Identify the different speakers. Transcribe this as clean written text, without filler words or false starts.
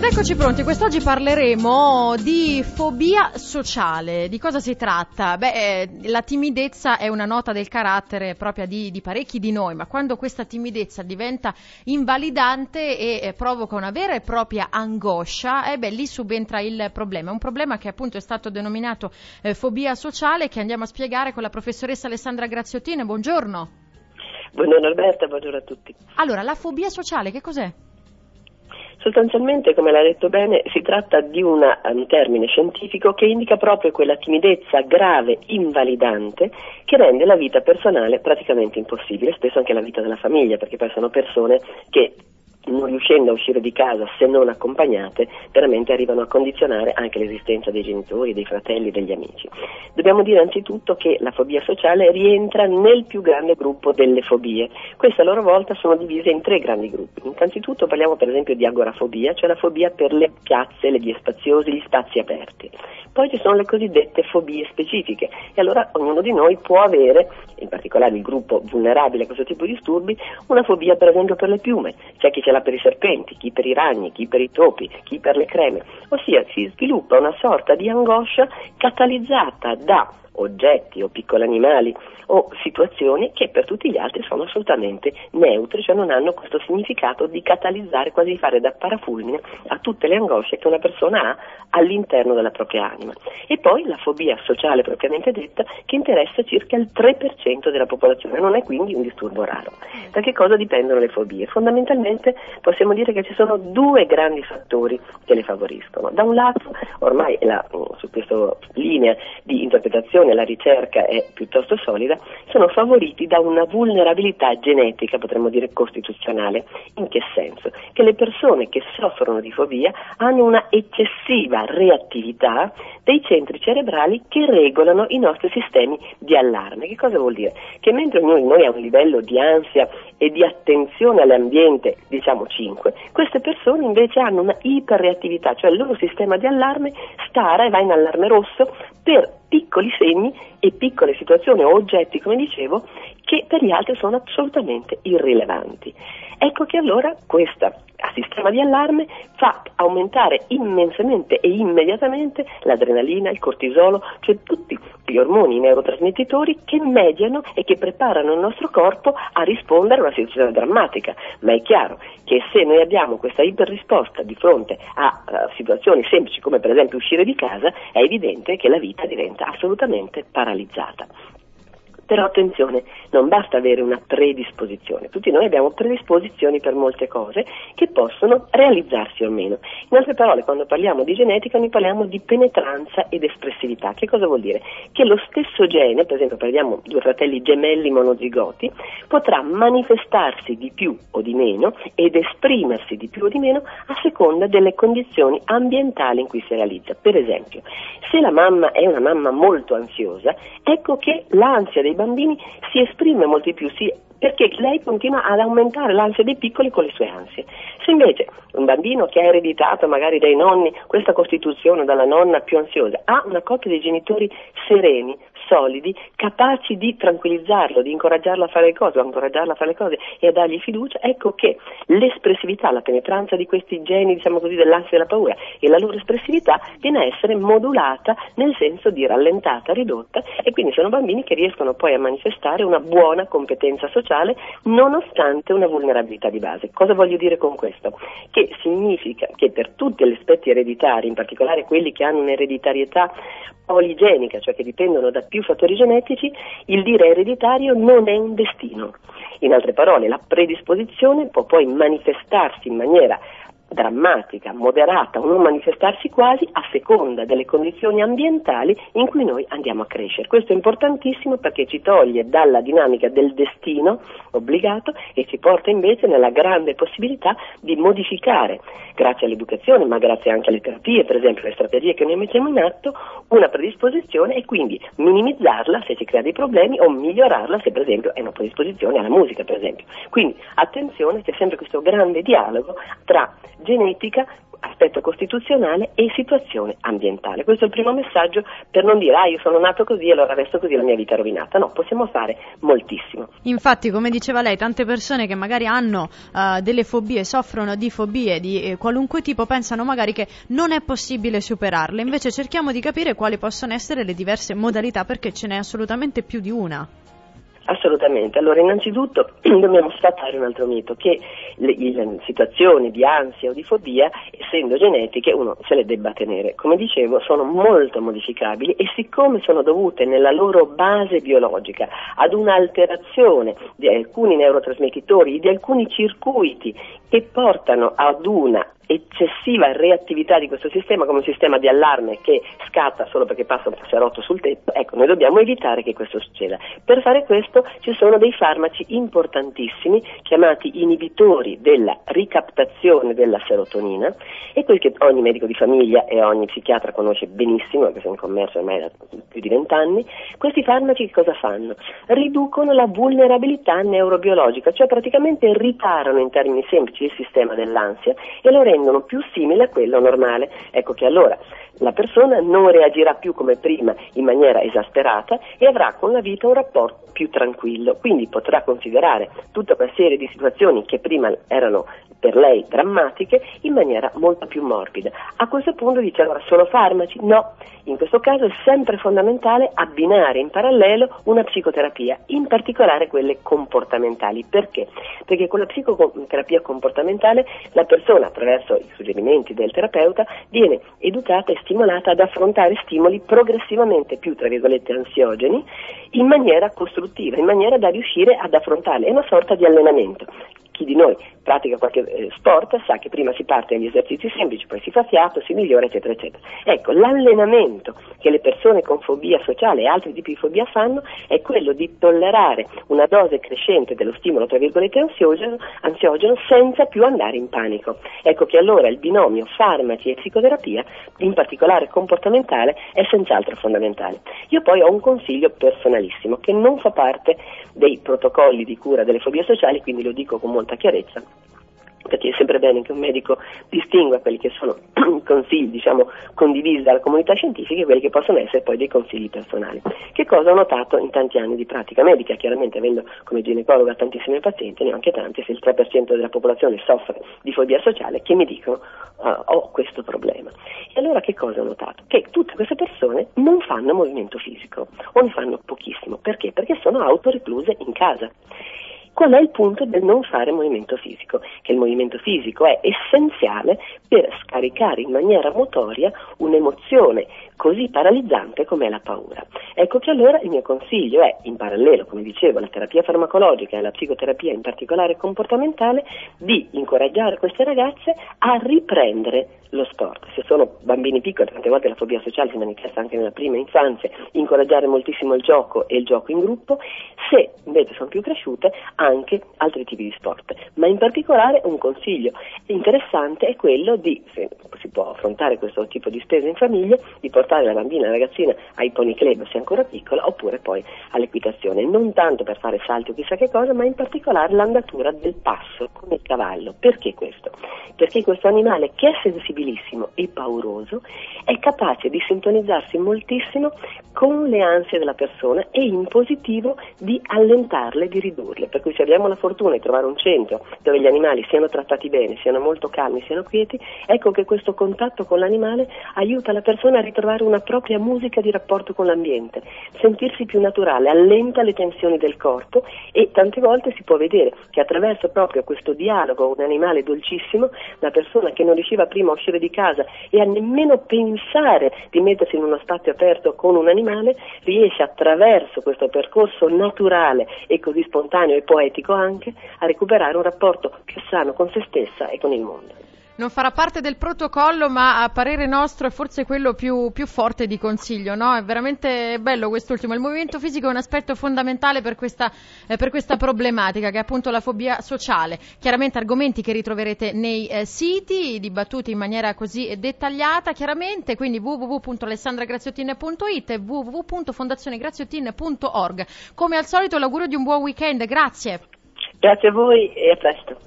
Speaker 1: Ed eccoci pronti, quest'oggi parleremo di fobia sociale. Di cosa si tratta? La timidezza è una nota del carattere propria di parecchi di noi, ma quando questa timidezza diventa invalidante e provoca una vera e propria angoscia, lì subentra il problema. È un problema che appunto è stato denominato fobia sociale, che andiamo a spiegare con la professoressa Alessandra Graziotin. Buongiorno.
Speaker 2: Buongiorno Alberta, buongiorno a tutti.
Speaker 1: Allora, la fobia sociale che cos'è?
Speaker 2: Sostanzialmente, come l'ha detto bene, si tratta di un termine scientifico che indica proprio quella timidezza grave, invalidante, che rende la vita personale praticamente impossibile, spesso anche la vita della famiglia, perché poi sono persone che, non riuscendo a uscire di casa se non accompagnate, veramente arrivano a condizionare anche l'esistenza dei genitori, dei fratelli, degli amici. Dobbiamo dire anzitutto che la fobia sociale rientra nel più grande gruppo delle fobie. Queste a loro volta sono divise in 3 grandi gruppi. Innanzitutto parliamo per esempio di agorafobia, cioè la fobia per le piazze, le vie spaziose, gli spazi aperti. Poi ci sono le cosiddette fobie specifiche e allora ognuno di noi può avere, in particolare il gruppo vulnerabile a questo tipo di disturbi, una fobia per esempio per le piume. C'è chi ce l'ha per i serpenti, chi per i ragni, chi per i topi, chi per le creme, ossia si sviluppa una sorta di angoscia catalizzata da oggetti o piccoli animali o situazioni che per tutti gli altri sono assolutamente neutre, cioè non hanno questo significato di catalizzare, quasi di fare da parafulmine a tutte le angosce che una persona ha all'interno della propria anima. E poi la fobia sociale propriamente detta, che interessa circa il 3% della popolazione, non è quindi un disturbo raro. Da che cosa dipendono le fobie? Fondamentalmente possiamo dire che ci sono 2 grandi fattori che le favoriscono. Da un lato, ormai su questa linea di interpretazione la ricerca è piuttosto solida, sono favoriti da una vulnerabilità genetica, potremmo dire costituzionale. In che senso? Che le persone che soffrono di fobia hanno una eccessiva reattività dei centri cerebrali che regolano i nostri sistemi di allarme. Che cosa vuol dire? Che mentre noi ha un livello di ansia e di attenzione all'ambiente, diciamo 5, queste persone invece hanno una iperreattività, cioè il loro sistema di allarme stara e va in allarme rosso per piccoli segni e piccole situazioni o oggetti, come dicevo, che per gli altri sono assolutamente irrilevanti. Ecco che allora questo sistema di allarme fa aumentare immensamente e immediatamente l'adrenalina, il cortisolo, cioè tutti gli ormoni, i neurotrasmettitori che mediano e che preparano il nostro corpo a rispondere a una situazione drammatica. Ma è chiaro che se noi abbiamo questa iperrisposta di fronte a situazioni semplici come per esempio uscire di casa, è evidente che la vita diventa assolutamente paralizzata. Però attenzione, non basta avere una predisposizione, tutti noi abbiamo predisposizioni per molte cose che possono realizzarsi o meno. In altre parole, quando parliamo di genetica noi parliamo di penetranza ed espressività. Che cosa vuol dire? Che lo stesso gene, per esempio parliamo di 2 fratelli gemelli monozigoti, potrà manifestarsi di più o di meno ed esprimersi di più o di meno a seconda delle condizioni ambientali in cui si realizza. Per esempio, se la mamma è una mamma molto ansiosa, ecco che l'ansia dei bambini si esprime molto di più, perché lei continua ad aumentare l'ansia dei piccoli con le sue ansie. Se invece un bambino che ha ereditato magari dai nonni questa costituzione dalla nonna più ansiosa ha una coppia di genitori sereni, solidi, capaci di tranquillizzarlo, di incoraggiarlo a fare le cose, o incoraggiarlo a fare le cose e a dargli fiducia, ecco che l'espressività, la penetranza di questi geni, diciamo così, dell'ansia e della paura e la loro espressività viene a essere modulata nel senso di rallentata, ridotta, e quindi sono bambini che riescono poi a manifestare una buona competenza sociale nonostante una vulnerabilità di base. Cosa voglio dire con questo? Che significa che per tutti gli aspetti ereditari, in particolare quelli che hanno un'ereditarietà poligenica, cioè che dipendono da più fattori genetici, il dire ereditario non è un destino. In altre parole, la predisposizione può poi manifestarsi in maniera drammatica, moderata o non manifestarsi quasi a seconda delle condizioni ambientali in cui noi andiamo a crescere. Questo è importantissimo perché ci toglie dalla dinamica del destino obbligato e ci porta invece nella grande possibilità di modificare, grazie all'educazione ma grazie anche alle terapie, per esempio le strategie che noi mettiamo in atto, una predisposizione e quindi minimizzarla se ci crea dei problemi o migliorarla se per esempio è una predisposizione alla musica, per esempio. Quindi attenzione, c'è sempre questo grande dialogo tra genetica, aspetto costituzionale e situazione ambientale. Questo è il primo messaggio, per non dire io sono nato così e allora resto così, la mia vita è rovinata. No, possiamo fare moltissimo.
Speaker 3: Infatti, come diceva lei, tante persone che magari hanno delle fobie, soffrono di fobie di qualunque tipo, pensano magari che non è possibile superarle. Invece cerchiamo di capire quali possono essere le diverse modalità, perché ce n'è assolutamente più di una.
Speaker 2: Assolutamente. Allora, innanzitutto dobbiamo sfatare un altro mito, che le situazioni di ansia o di fobia, essendo genetiche, uno se le debba tenere. Come dicevo, sono molto modificabili e siccome sono dovute nella loro base biologica ad un'alterazione di alcuni neurotrasmettitori, di alcuni circuiti che portano ad una eccessiva reattività di questo sistema, come un sistema di allarme che scatta solo perché passa un passerotto sul tetto, ecco, noi dobbiamo evitare che questo succeda. Per fare questo ci sono dei farmaci importantissimi chiamati inibitori della ricaptazione della serotonina, e quel che ogni medico di famiglia e ogni psichiatra conosce benissimo, perché sono in commercio ormai da più di 20 anni. Questi farmaci che cosa fanno? Riducono la vulnerabilità neurobiologica, cioè praticamente riparano in termini semplici il sistema dell'ansia e lo rendono più simile a quello normale. Ecco che allora la persona non reagirà più come prima in maniera esasperata e avrà con la vita un rapporto più tranquillo, quindi potrà considerare tutta una serie di situazioni che prima erano per lei drammatiche in maniera molto più morbida. A questo punto dice: allora sono farmaci? No, in questo caso è sempre fondamentale abbinare in parallelo una psicoterapia, in particolare quelle comportamentali. Perché? Perché con la psicoterapia comportamentale la persona, attraverso i suggerimenti del terapeuta, viene educata e stimolata ad affrontare stimoli progressivamente più, tra virgolette, ansiogeni, in maniera costruttiva, in maniera da riuscire ad affrontarli. È una sorta di allenamento. Chi di noi pratica qualche sport sa che prima si parte dagli esercizi semplici, poi si fa fiato, si migliora, eccetera, eccetera. Ecco, l'allenamento che le persone con fobia sociale e altri tipi di fobia fanno è quello di tollerare una dose crescente dello stimolo, tra virgolette, ansiogeno senza più andare in panico. Ecco che allora il binomio farmaci e psicoterapia, in particolare comportamentale, è senz'altro fondamentale. Io poi ho un consiglio personalissimo che non fa parte dei protocolli di cura delle fobie sociali, quindi lo dico con molta chiarezza, perché è sempre bene che un medico distingua quelli che sono consigli, condivisi dalla comunità scientifica e quelli che possono essere poi dei consigli personali. Che cosa ho notato in tanti anni di pratica medica? Chiaramente, avendo come ginecologa tantissimi pazienti, ne ho anche tanti, se il 3% della popolazione soffre di fobia sociale, che mi dicono ho questo problema. E allora che cosa ho notato? Che tutte queste persone non fanno movimento fisico, o ne fanno pochissimo. Perché? Perché sono autorecluse in casa. Qual è il punto del non fare movimento fisico? Che il movimento fisico è essenziale per scaricare in maniera motoria un'emozione così paralizzante come è la paura. Ecco che allora il mio consiglio è, in parallelo, come dicevo, alla terapia farmacologica e alla psicoterapia in particolare comportamentale, di incoraggiare queste ragazze a riprendere lo sport. Se sono bambini piccoli, tante volte la fobia sociale si manifesta anche nella prima infanzia, incoraggiare moltissimo il gioco e il gioco in gruppo. Se invece sono più cresciute, anche altri tipi di sport. Ma in particolare un consiglio interessante è quello di, se si può affrontare questo tipo di spese in famiglia, di portare la bambina, la ragazzina ai pony club se è ancora piccola, oppure poi all'equitazione, non tanto per fare salti o chissà che cosa, ma in particolare l'andatura del passo con il cavallo. Perché questo? Perché questo animale, che è sensibilissimo e pauroso, è capace di sintonizzarsi moltissimo con le ansie della persona e in positivo di allentarle, di ridurle. Per cui se abbiamo la fortuna di trovare un centro dove gli animali siano trattati bene, siano molto calmi, siano quieti, ecco che questo contatto con l'animale aiuta la persona a ritrovare una propria musica di rapporto con l'ambiente, sentirsi più naturale, allenta le tensioni del corpo, e tante volte si può vedere che attraverso proprio questo dialogo con un animale dolcissimo, la persona che non riusciva prima a uscire di casa e a nemmeno pensare di mettersi in uno spazio aperto con un animale, riesce attraverso questo percorso naturale e così spontaneo e poetico anche a recuperare un rapporto più sano con se stessa e con il mondo.
Speaker 1: Non farà parte del protocollo, ma a parere nostro è forse quello più forte di consiglio, no? È veramente bello quest'ultimo. Il movimento fisico è un aspetto fondamentale per questa problematica, che è appunto la fobia sociale. Chiaramente argomenti che ritroverete nei siti, dibattuti in maniera così dettagliata, chiaramente, quindi www.alessandragraziottin.it e www.fondazionegraziotin.org. Come al solito l'augurio di un buon weekend, grazie.
Speaker 2: Grazie a voi e a presto.